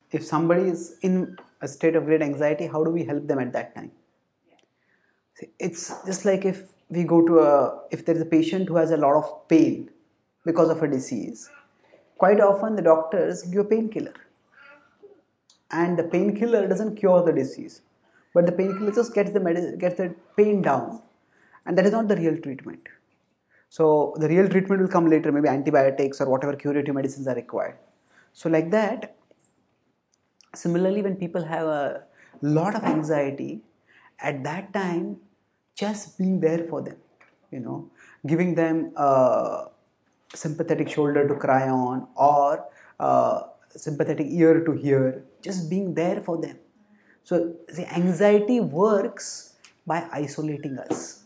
if somebody is in a state of great anxiety, how do we help them at that time? It's just like if we go to if there is a patient who has a lot of pain because of a disease, quite often the doctors give a painkiller, and the painkiller doesn't cure the disease, but the painkiller just gets the pain down, and that is not the real treatment. So the real treatment will come later, maybe antibiotics or whatever curative medicines are required. So like that, similarly, when people have a lot of anxiety, at that time, just being there for them, giving them a sympathetic shoulder to cry on, or a sympathetic ear to hear, just being there for them. So the anxiety works by isolating us.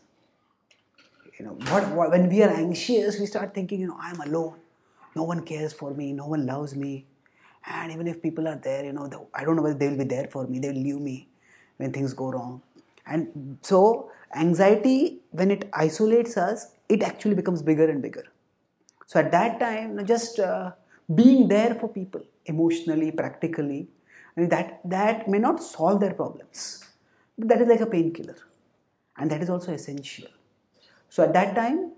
When we are anxious, we start thinking, I'm alone, no one cares for me, no one loves me, and even if people are there, I don't know whether they will be there for me, they will leave me when things go wrong. And so anxiety, when it isolates us, it actually becomes bigger and bigger. So at that time, just being there for people emotionally, practically, and that may not solve their problems, but that is like a painkiller, and that is also essential. So at that time,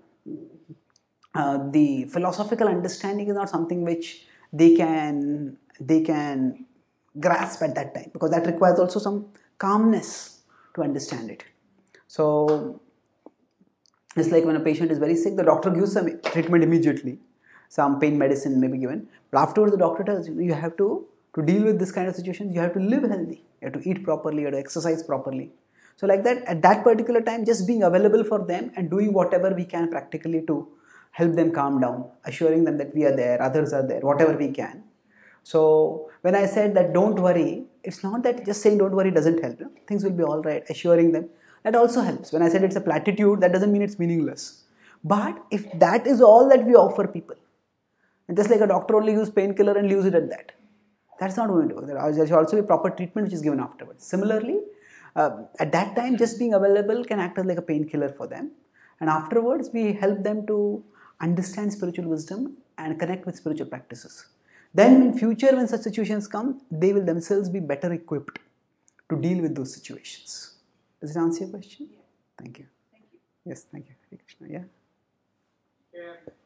the philosophical understanding is not something which they can grasp at that time, because that requires also some calmness to understand it. So it's like when a patient is very sick, the doctor gives some treatment immediately, some pain medicine may be given, but afterwards the doctor tells you, you have to deal with this kind of situations, you have to live healthy, you have to eat properly, you have to exercise properly. So like that, at that particular time, just being available for them and doing whatever we can practically to help them calm down, assuring them that we are there, others are there, whatever we can. So when I said that don't worry, it's not that just saying don't worry doesn't help. Things will be all right, assuring them, that also helps. When I said it's a platitude, that doesn't mean it's meaningless. But if that is all that we offer people, and just like a doctor only gives painkiller and leaves it at that, that's not going to work. There should also be proper treatment which is given afterwards. Similarly, at that time, just being available can act as like a painkiller for them. And afterwards, we help them to understand spiritual wisdom and connect with spiritual practices. Then in future, when such situations come, they will themselves be better equipped to deal with those situations. Does it answer your question? Thank you. Yes, thank you. Hare Krishna. Yeah.